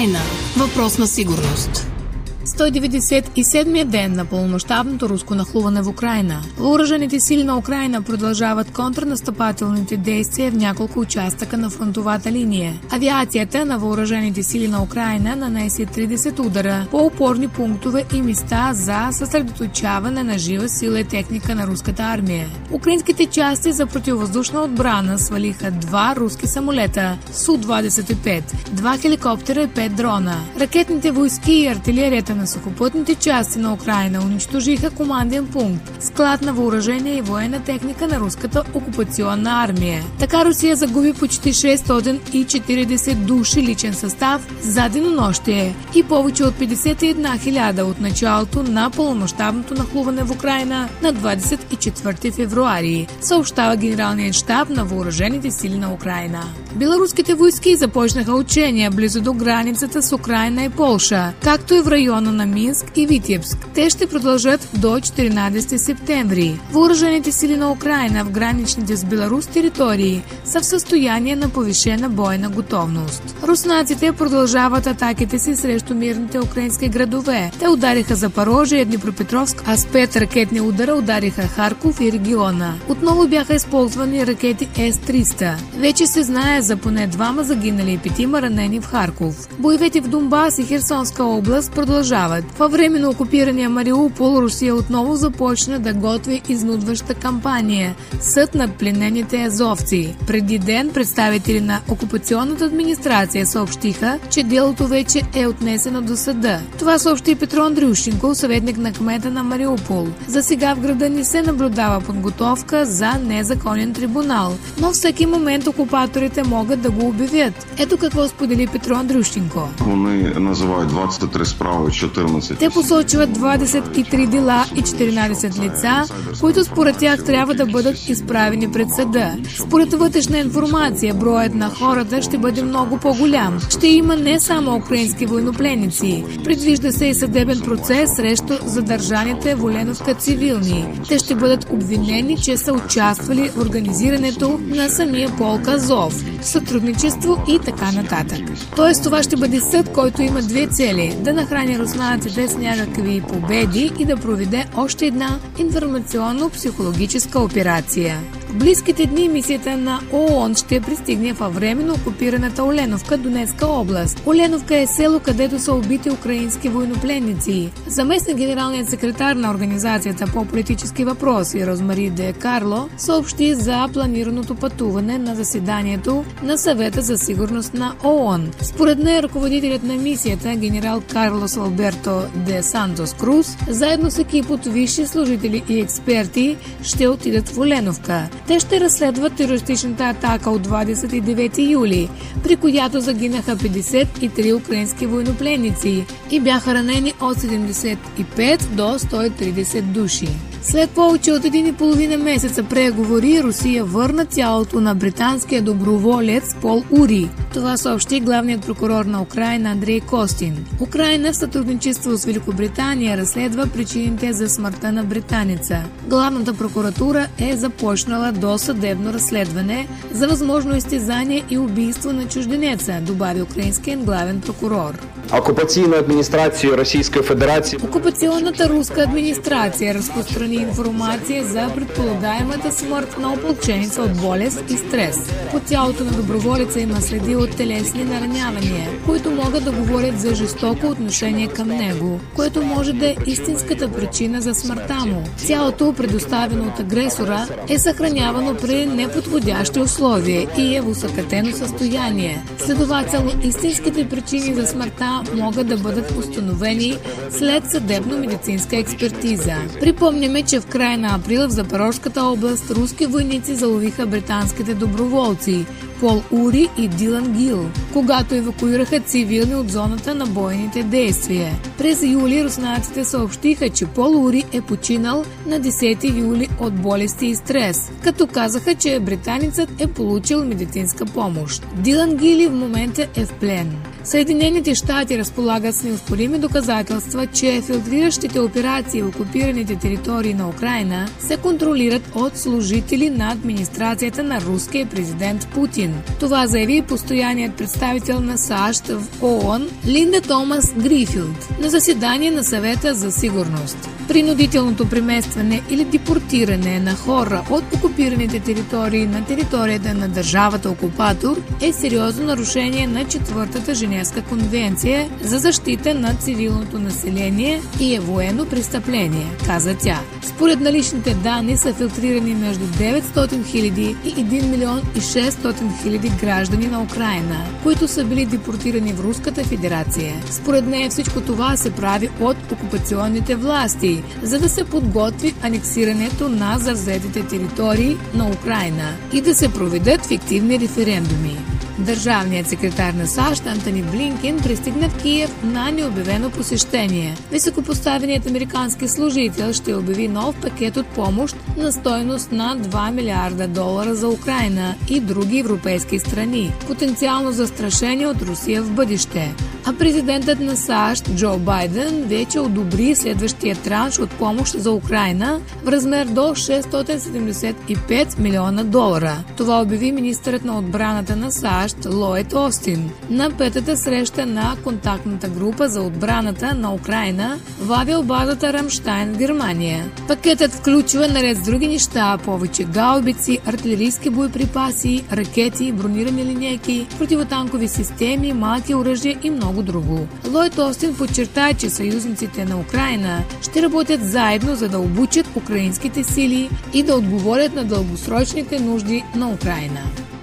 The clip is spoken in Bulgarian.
Украйна. Въпрос на сигурност. 197-я ден на пълномащабното руско нахлуване в Украйна. Въоръжените сили на Украйна продължават контрнастъпателните действия в няколко участъка на фронтовата линия. Авиацията на въоръжените сили на Украйна нанесе 30 удара по опорни пунктове и места за съсредоточаване на жива сила и техника на руската армия. Украинските части за противовъздушна отбрана свалиха 2 руски самолета Су-25, 2 хеликоптера и 5 дрона. Ракетните войски и артилерията на сухопътните части на Украйна унищожиха команден пункт, склад на въоръжение и военна техника на руската окупационна армия. Така Русия загуби почти 640 души личен състав за денонощие и повече от 51 000 от началото на пълномащабното нахлуване в Украйна на 24 февруари, съобщава Генералният щаб на въоръжените сили на Украйна. Беларуските войски започнаха учения близо до границата с Украйна и Полша, както и в района на Минск и Витебск. Те ще продължат до 14 септември. Въоръжените сили на Украйна в граничните с Беларус територии са в състояние на повишена бойна готовност. руснаците продължават атаките си срещу мирните украински градове. Те удариха Запорожие и Днепропетровск, а с 5 ракетни удара удариха Харков и региона. Отново бяха използвани ракети С-300. Вече се знае за поне 2 загинали и 5 ранени в Харков. Боевете в Донбас и Херсонска област продължават. Във временно окупирания Мариупол Русия отново започна да готви изнудваща кампания. Съд над пленените азовци. Преди ден представители на окупационната администрация съобщиха, че делото вече е отнесено до съда. Това съобщи Петро Андрющенко, съветник на кмета на Мариупол. За сега в града не се наблюдава подготовка за незаконен трибунал, но всеки момент окупаторите могат да го обявят. Ето какво сподели Петро Андрющенко. Вони називають 23 справи, 14. Те посочват 23 дела и 14 лица, които според тях трябва да бъдат изправени пред съда. Според вътрешна информация, броят на хората ще бъде много по-голям. Ще има не само украински военнопленници. Предвижда се и съдебен процес срещу задържаните в Оленовка цивилни. Те ще бъдат обвинени, че са участвали в организирането на самия полк Азов, сътрудничество и така нататък. Тоест това ще бъде съд, който има 2 цели: да нахрани руснаците с някакви победи и да проведе още една информационно-психологическа операция. В близките дни мисията на ООН ще пристигне във временно окупираната Оленовка, Донецка област. Оленовка е село, където са убити украински военнопленници. Заместник генералният секретар на Организацията по политически въпроси Розмари Де Карло съобщи за планираното пътуване на заседанието на Съвета за сигурност на ООН. Според нея ръководителят на мисията, генерал Карлос Алберто де Сантос Круз, заедно с екип от висши служители и експерти ще отидат в Оленовка. Те ще разследват терористичната атака от 29 юли, при която загинаха 53 украински военнопленници и бяха ранени от 75 до 130 души. След повече от 1,5 месеца преговори, Русия върна тялото на британския доброволец Пол Ури. Това съобщи главният прокурор на Украйна Андрей Костин. Украйна в сътрудничество с Великобритания разследва причините за смъртта на британеца. Главната прокуратура е започнала досъдебно разследване за възможно изтезание и убийство на чужденеца, добави украинският главен прокурор. Окупационната руска администрация разпространи информация за предполагаемата смърт на ополченица от болест и стрес. По тялото на доброволеца има следи от телесни наранявания, които могат да говорят за жестоко отношение към него, което може да е истинската причина за смъртта му. Тялото, предоставено от агресора, е съхранявано при неподходящи условия и е в усъкътено състояние. Следователно, истинските причини за смъртта могат да бъдат установени след съдебно-медицинска експертиза. Припомняме, че в края на април в Запорожската област руски войници заловиха британските доброволци Пол Ури и Дилан Гил, когато евакуираха цивилни от зоната на бойните действия. През юли руснаците съобщиха, че Пол Ури е починал на 10 юли от болести и стрес, като казаха, че британецът е получил медицинска помощ. Дилан Гили в момента е в плен. Съединените щати разполагат с неоспорими доказателства, че филтриращите операции в окупираните територии на Украйна се контролират от служители на администрацията на руския президент Путин. Това заяви постоянният представител на САЩ в ООН Линда Томас Грифилд на заседание на Съвета за сигурност. Принудителното преместване или депортиране на хора от окупираните територии на територията на държавата окупатор е сериозно нарушение на Четвъртата Женевска конвенция за защита на цивилното население и е военно престъпление, каза тя. Според наличните данни са филтрирани между 900 000 и 1 милион и 600 000 граждани на Украйна, които са били депортирани в Руската федерация. Според нея всичко това се прави от окупационните власти, за да се подготви анексирането на завзетите територии на Украйна и да се проведат фиктивни референдуми. Държавният секретар на САЩ Антони Блинкен пристигна в Киев на необявено посещение. Високопоставеният американски служител ще обяви нов пакет от помощ на стойност на $2 милиарда за Украйна и други европейски страни, потенциално застрашени от Русия в бъдеще. А президентът на САЩ Джо Байден вече одобри следващия транш от помощ за Украйна в размер до $675 милиона. Това обяви министърът на отбраната на САЩ Лойд Остин на петата среща на контактната група за отбраната на Украйна в авиобазата Рамштайн в Германия. Пакетът включва наред с други неща повече гаубици, артилерийски боеприпаси, ракети, бронирани линейки, противотанкови системи, малки оръжия и много друго. Лойд Остин подчерта, че съюзниците на Украйна ще работят заедно, за да обучат украинските сили и да отговорят на дългосрочните нужди на Украйна.